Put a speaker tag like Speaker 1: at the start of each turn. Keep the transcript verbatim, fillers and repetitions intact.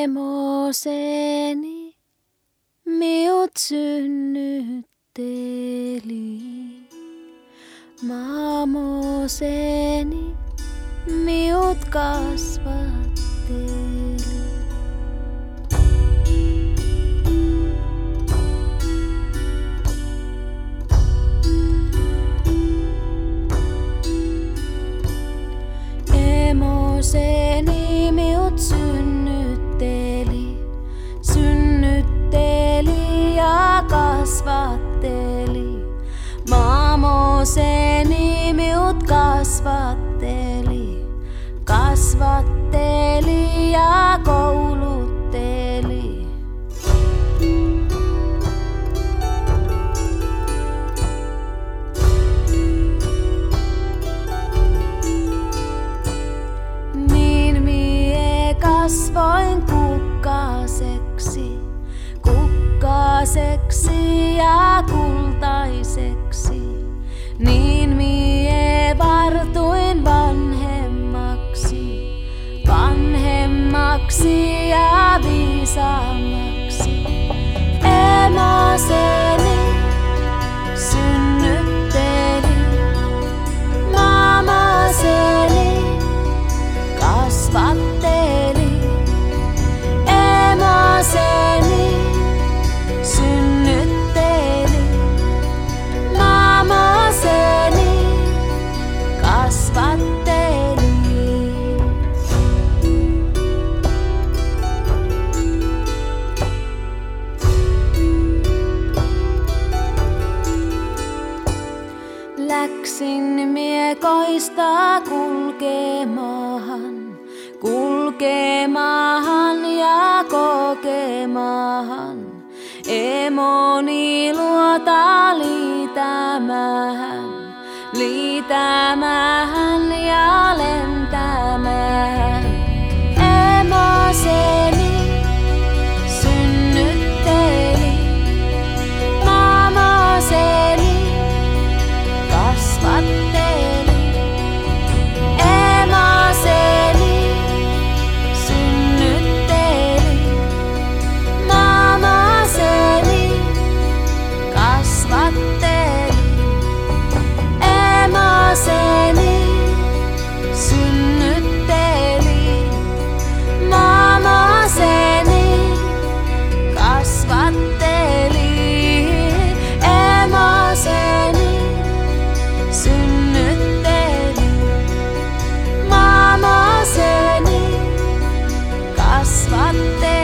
Speaker 1: Emoseni miut synnytteli. Mamoseni miut kasvatteli. Emoseni miut synnytteli, synnytteli ja kasvatteli. Mamoseni miut kasvatteli, kasvatteli ja koulutteli. Niin mie kasvoin kukkaseksi, kukkaseksi ja kultaiseksi. Niin mie vartuin vanhemmaksi, vanhemmaksi ja viisaammaksi. Emoseni synnytteli, mamoseni kasvatteli. Emoseni synnytteli, mamoseni kasvatteli. Läksin miekoista kulkemahan, kulkemahan ja kokemahan. Emoni luota liitämähän, liitämähän ja lentämähän. Emoseni synnytteli, mamoseni kasvatteli. Emoseni synnytteli, mamoseni kasvatteli. Emoseni synnytteli, mamoseni kasvatteli. Emoseni synnytteli, mamoseni kasvatteli.